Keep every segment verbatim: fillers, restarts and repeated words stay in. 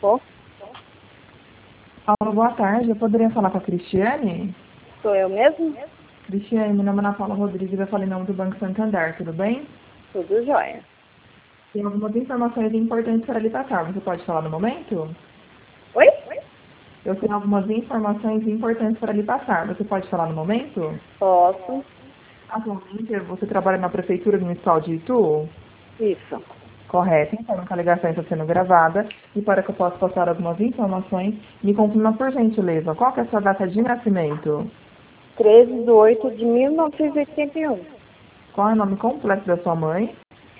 Tô. Alô, boa tarde. Eu poderia falar com a Cristiane? Sou eu mesmo? Cristiane, meu nome é Ana Paula Rodrigues, eu falo em nome do Banco Santander, tudo bem? Tudo jóia. Tem algumas informações importantes para lhe passar. Você pode falar no momento? Oi? Eu tenho algumas informações importantes para lhe passar. Você pode falar no momento? Posso. Atualmente, você trabalha na Prefeitura Municipal de Itu? Isso. Correto. Então, a ligação está sendo gravada. E para que eu possa passar algumas informações, me confirma por gentileza, qual que é a sua data de nascimento? treze de oito de mil novecentos e oitenta e um. Qual é o nome completo da sua mãe?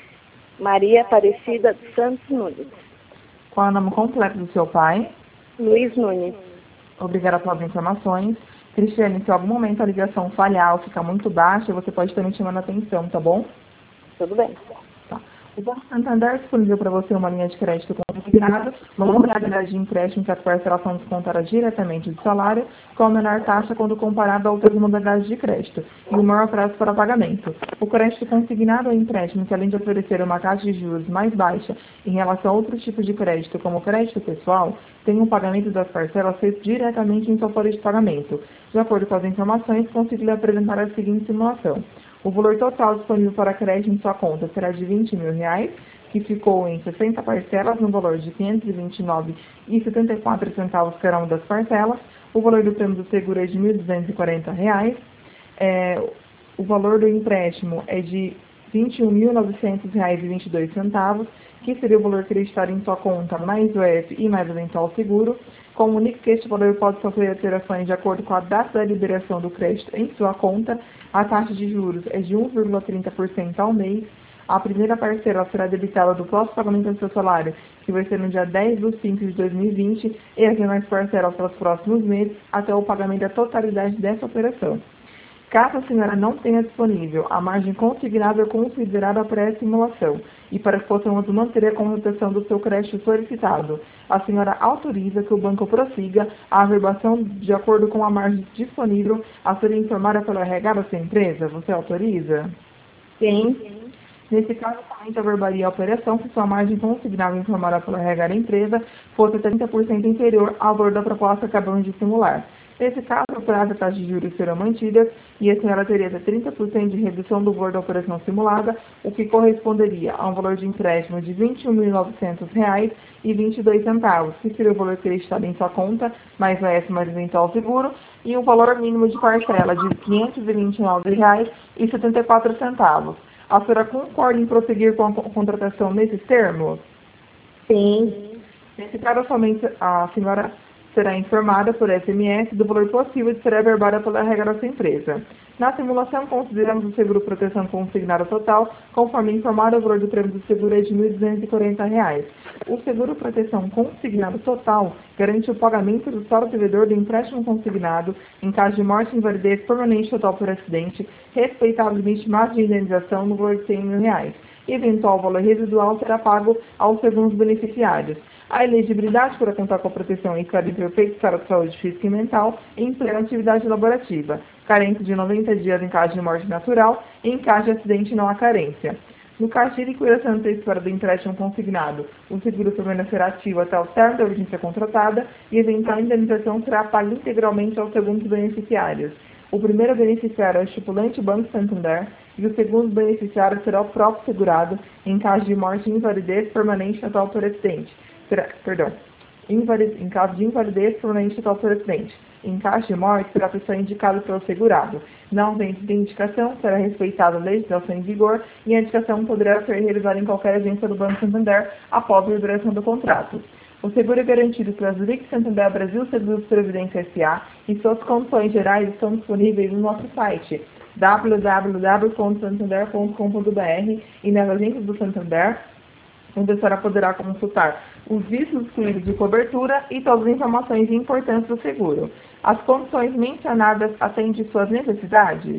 Maria Aparecida dos Santos Nunes. Qual é o nome completo do seu pai? Luiz Nunes. Obrigada pelas informações. Cristiane, se em algum momento a ligação falhar ou ficar muito baixa, você pode estar me chamando a atenção, tá bom? Tudo bem. Tá. O Banco Santander disponibiliza para você uma linha de crédito consignada, uma modalidade de empréstimo que as parcelas são descontadas diretamente do salário, com a menor taxa quando comparado a outras modalidades de crédito, e o maior prazo para pagamento. O crédito consignado é um empréstimo que, além de oferecer uma taxa de juros mais baixa em relação a outros tipos de crédito, como o crédito pessoal, tem um pagamento das parcelas feito diretamente em sua folha de pagamento. De acordo com as informações, consigo lhe apresentar a seguinte simulação. O valor total disponível para crédito em sua conta será de vinte mil reais, que ficou em sessenta parcelas, no valor de quinhentos e vinte e nove reais e setenta e quatro centavos cada uma das parcelas. O valor do prêmio do seguro é de mil duzentos e quarenta reais. É, o valor do empréstimo é de vinte e um mil novecentos reais e vinte e dois centavos, que seria o valor acreditado em sua conta, mais o F e mais o eventual seguro. Comunique que este valor pode sofrer alterações de acordo com a data da liberação do crédito em sua conta. A taxa de juros é de um vírgula trinta por cento ao mês. A primeira parcela será debitada do próximo pagamento do seu salário, que vai ser no dia dez de cinco de dois mil e vinte, e as demais parcelas pelos próximos meses, até o pagamento da totalidade dessa operação. Caso a senhora não tenha disponível a margem consignável considerada para essa simulação e para que possamos manter a contratação do seu crédito solicitado, a senhora autoriza que o banco prossiga a averbação de acordo com a margem disponível a ser informada pelo R H da sua empresa? Você autoriza? Sim. Nesse caso, somente averbaria a operação se sua margem consignável informada pelo R H da empresa fosse trinta por cento inferior ao valor da proposta que acabamos de simular. Nesse caso, o prazo e a taxa de juros serão mantidas e a senhora teria até trinta por cento de redução do valor da operação simulada, o que corresponderia a um valor de empréstimo de vinte e um mil e novecentos reais e vinte e dois centavos, que seria o valor acreditado em sua conta, mais o F mais eventual seguro, e um valor mínimo de parcela de quinhentos e vinte e nove reais e setenta e quatro centavos. A senhora concorda em prosseguir com a contratação nesses termos? Sim. Nesse caso, somente a senhora será informada por S M S do valor possível de ser averbada pela regra da sua empresa. Na simulação, consideramos o seguro proteção consignado total, conforme informado, o valor do prêmio do seguro é de mil duzentos e quarenta reais. O seguro proteção consignado total garante o pagamento do saldo devedor do empréstimo consignado em caso de morte e invalidez permanente total por acidente, respeitado o limite máximo de indenização no valor de cem mil reais. Eventual valor residual será pago aos segundos beneficiários. A elegibilidade para contar com a proteção em estado de perfeito estado de saúde física e mental em plena atividade laborativa, carência de noventa dias em caso de morte natural e em caso de acidente não há carência. No caso de liquidação antecipada do empréstimo consignado, o seguro permanecerá ativo até o término da urgência contratada e eventual indenização será paga integralmente aos segundos beneficiários. O primeiro beneficiário é o estipulante Banco Santander e o segundo beneficiário será o próprio segurado em caso de morte e invalidez permanente total por acidente. Será, perdão, invalid, em caso de invalidez permanente total por acidente. Em caso de morte, será a pessoa indicada pelo segurado. Não havendo de indicação, será respeitada a legislação em vigor e a indicação poderá ser realizada em qualquer agência do Banco Santander após a liberação do contrato. O seguro é garantido pela Zurich Santander Brasil Seguros Previdência S A e suas condições gerais estão disponíveis no nosso site w w w ponto santander ponto com ponto b r e nas agências do Santander, onde a senhora poderá consultar os vistos excluídos de cobertura e todas as informações importantes do seguro. As condições mencionadas atendem suas necessidades?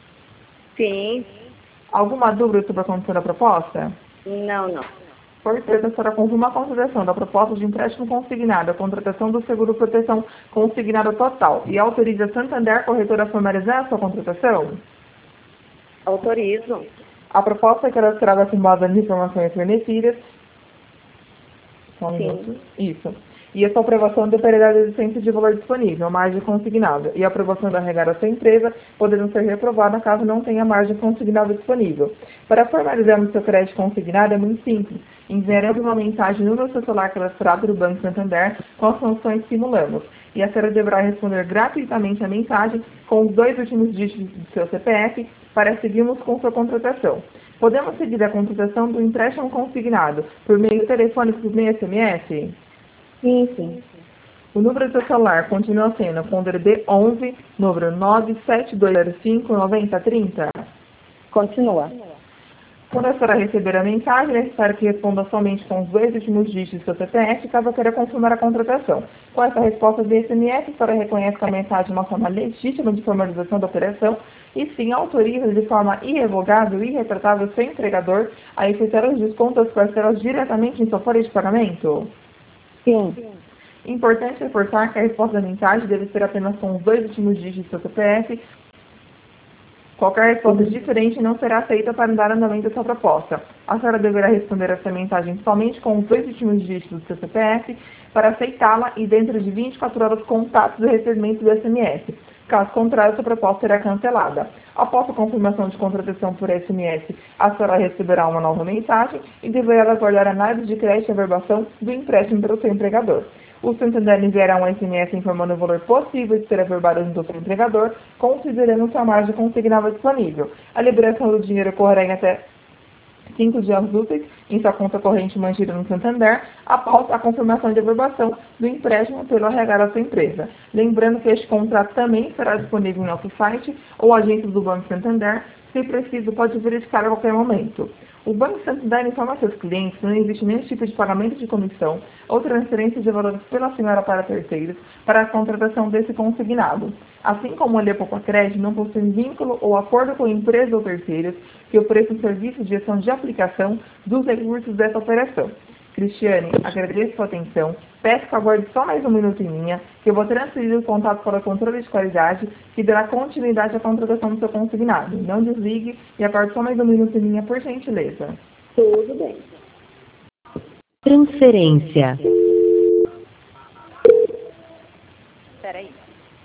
Sim. Alguma dúvida sobre a condição da proposta? Não, não. Portanto, a senhora confirma a contratação da proposta de empréstimo consignado, a contratação do seguro proteção consignado total e autoriza a Santander Corretora a formalizar a sua contratação? Autorizo. A proposta que ela será afirmada nas informações fornecidas Só um Sim. minuto. Isso. E a sua aprovação dependerá da existência de valor disponível, margem consignada, e a aprovação da regara da sua empresa, podendo ser reprovada caso não tenha margem consignada disponível. Para formalizarmos seu crédito consignado é muito simples. Enviaremos uma mensagem no meu celular cadastrado do Banco Santander com as funções que simulamos, e a senhora deverá responder gratuitamente a mensagem com os dois últimos dígitos do seu C P F para seguirmos com sua contratação. Podemos seguir a contratação do empréstimo consignado por meio telefônico por meio S M S? Sim, sim. O número do seu celular continua sendo com o D D onze, número nove sete dois zero cinco nove zero três zero. Continua. Quando a senhora receber a mensagem, é necessário que responda somente com os dois últimos dígitos do seu C P F, caso queira confirmar a contratação. Com essa resposta de S M S, a senhora reconhece que a mensagem é uma forma legítima de formalização da operação e sim autoriza de forma irrevogável e irretratável seu entregador a efetuar os descontos das parcelas diretamente em sua folha de pagamento? Sim. Importante reforçar que a resposta da mensagem deve ser apenas com os dois últimos dígitos do seu C P F. Qualquer resposta diferente não será aceita para dar andamento à sua proposta. A senhora deverá responder essa mensagem somente com os dois últimos dígitos do seu C P F para aceitá-la e dentro de vinte e quatro horas contatos do recebimento do S M S. Caso contrário, sua proposta será cancelada. Após a confirmação de contratação por S M S, a senhora receberá uma nova mensagem e deverá aguardar a análise de crédito e averbação do empréstimo pelo seu empregador. O Santander enviará um S M S informando o valor possível de ser averbado junto ao seu empregador, considerando sua margem consignável disponível. A liberação do dinheiro ocorrerá em até cinco dias úteis em sua conta corrente mantida no Santander, após a confirmação de averbação do empréstimo pelo R H da sua empresa. Lembrando que este contrato também será disponível em nosso site ou agências do Banco Santander. Se preciso, pode verificar a qualquer momento. O Banco Santander informa a seus clientes que não existe nenhum tipo de pagamento de comissão ou transferência de valores pela senhora para terceiros para a contratação desse consignado. Assim como a Lei Poupa Crédito não possui vínculo ou acordo com empresas ou terceiros que ofereçam serviços de ação de aplicação dos recursos dessa operação. Cristiane, agradeço sua atenção. Peço que aguarde só mais um minuto em linha, que eu vou transferir o contato para o controle de qualidade, que dará continuidade à contratação do seu consignado. Não desligue e aguarde só mais um minuto em linha, por gentileza. Tudo bem. Transferência. Espera aí.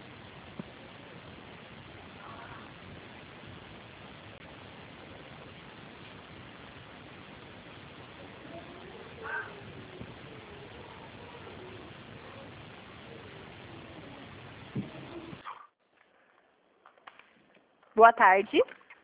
Boa tarde.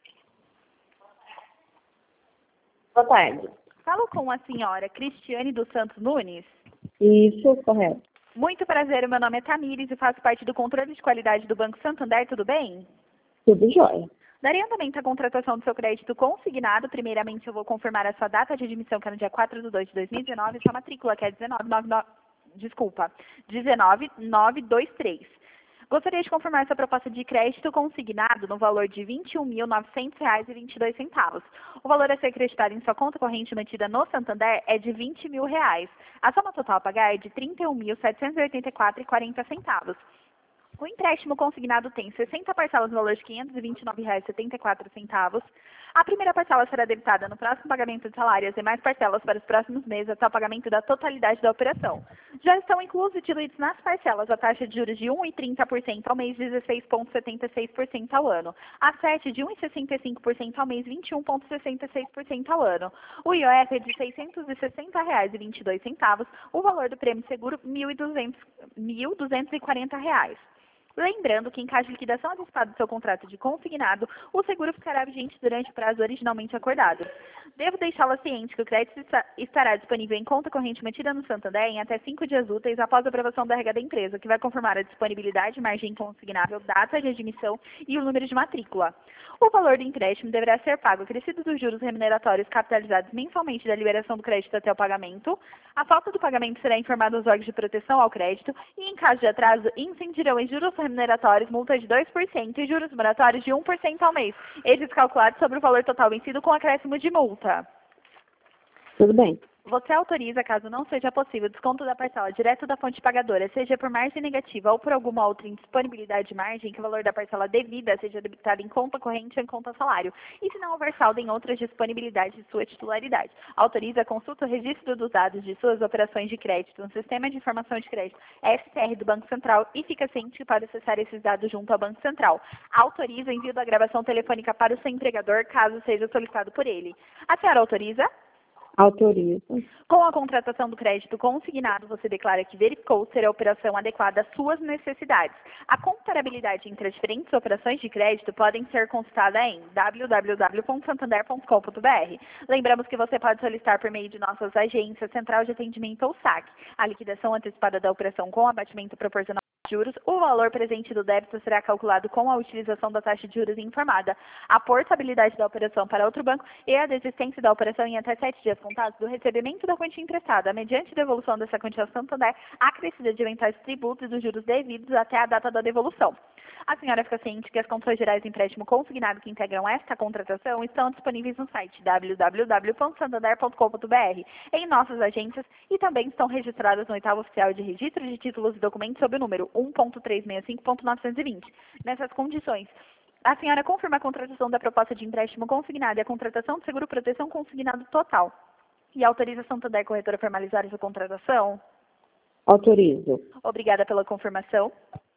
Boa tarde. Falo com a senhora Cristiane dos Santos Nunes. Isso, correto. Muito prazer, meu nome é Tamires e faço parte do controle de qualidade do Banco Santander, tudo bem? Tudo jóia. Daria andamento à contratação do seu crédito consignado. Primeiramente, eu vou confirmar a sua data de admissão, que é no dia quatro de dois de dois mil e dezenove, e sua matrícula, que é dezenove nove nove, desculpa, dezenove nove dois três. Gostaria de confirmar sua proposta de crédito consignado no valor de vinte e um mil novecentos reais e vinte e dois centavos. O valor a ser acreditado em sua conta corrente mantida no Santander é de vinte mil reais. A soma total a pagar é de trinta e um mil setecentos e oitenta e quatro reais e quarenta centavos. O empréstimo consignado tem sessenta parcelas no valor de quinhentos e vinte e nove reais e setenta e quatro centavos. A primeira parcela será debitada no próximo pagamento de salário e as demais parcelas para os próximos meses até o pagamento da totalidade da operação. Já estão inclusos e diluídos nas parcelas a taxa de juros de um vírgula trinta por cento ao mês, dezesseis vírgula setenta e seis por cento ao ano. A sete de um vírgula sessenta e cinco por cento ao mês, vinte e um vírgula sessenta e seis por cento ao ano. O I O F é de seiscentos e sessenta reais e vinte e dois centavos. O valor do prêmio seguro, mil duzentos e quarenta reais. Lembrando que, em caso de liquidação antecipada do seu contrato de consignado, o seguro ficará vigente durante o prazo originalmente acordado. Devo deixá-la ciente que o crédito estará disponível em conta corrente mantida no Santander em até cinco dias úteis após a aprovação da regra da empresa, que vai confirmar a disponibilidade, margem consignável, data de admissão e o número de matrícula. O valor do empréstimo deverá ser pago acrescido dos juros remuneratórios capitalizados mensalmente da liberação do crédito até o pagamento. A falta do pagamento será informada aos órgãos de proteção ao crédito e, em caso de atraso, incidirão em juros remuneratórios, multa de dois por cento e juros moratórios de um por cento ao mês, esses calculados sobre o valor total vencido com acréscimo de multa. Tudo bem. Você autoriza, caso não seja possível, desconto da parcela direto da fonte pagadora, seja por margem negativa ou por alguma outra indisponibilidade de margem, que o valor da parcela devida seja debitado em conta corrente ou em conta salário, e se não houver saldo em outras disponibilidades de sua titularidade. Autoriza a consulta o registro dos dados de suas operações de crédito no Sistema de Informação de Crédito S C R do Banco Central e fica ciente que pode acessar esses dados junto ao Banco Central. Autoriza o envio da gravação telefônica para o seu empregador, caso seja solicitado por ele. A senhora autoriza? Autorizo. Com a contratação do crédito consignado, você declara que verificou ser a operação adequada às suas necessidades. A comparabilidade entre as diferentes operações de crédito podem ser consultada em w w w ponto santander ponto com ponto b r. Lembramos que você pode solicitar por meio de nossas agências, Central de Atendimento ou S A C, a liquidação antecipada da operação com abatimento proporcional de juros. O valor presente do débito será calculado com a utilização da taxa de juros informada, a portabilidade da operação para outro banco e a desistência da operação em até sete dias contados do recebimento da quantia emprestada, mediante devolução dessa quantia ao Santander, acrescida de eventuais tributos e dos juros devidos até a data da devolução. A senhora fica ciente que as condições gerais de empréstimo consignado que integram esta contratação estão disponíveis no site w w w ponto santander ponto com ponto b r, em nossas agências, e também estão registradas no oitavo oficial de registro de títulos e documentos sob o número um ponto trezentos e sessenta e cinco ponto novecentos e vinte. Nessas condições, a senhora confirma a contratação da proposta de empréstimo consignado e a contratação de seguro proteção consignado total. E autoriza a Santander Corretora a formalizar essa contratação? Autorizo. Obrigada pela confirmação.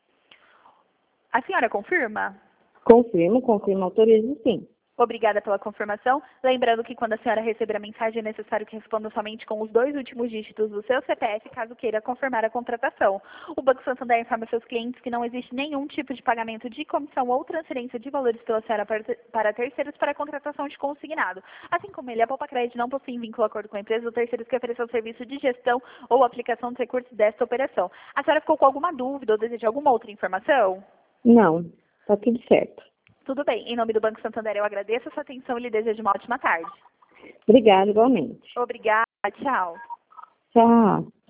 A senhora confirma? Confirmo, confirmo, autorizo sim. Obrigada pela confirmação. Lembrando que quando a senhora receber a mensagem, é necessário que responda somente com os dois últimos dígitos do seu C P F, caso queira confirmar a contratação. O Banco Santander informa seus clientes que não existe nenhum tipo de pagamento de comissão ou transferência de valores pela senhora para terceiros para a contratação de consignado. Assim como ele, a Poupa Crédito não possui vínculo acordo com a empresa ou terceiros que ofereçam serviço de gestão ou aplicação dos recursos desta operação. A senhora ficou com alguma dúvida ou deseja alguma outra informação? Não, está tudo certo. Tudo bem. Em nome do Banco Santander, eu agradeço a sua atenção e lhe desejo uma ótima tarde. Obrigada, igualmente. Obrigada. Tchau. Tchau.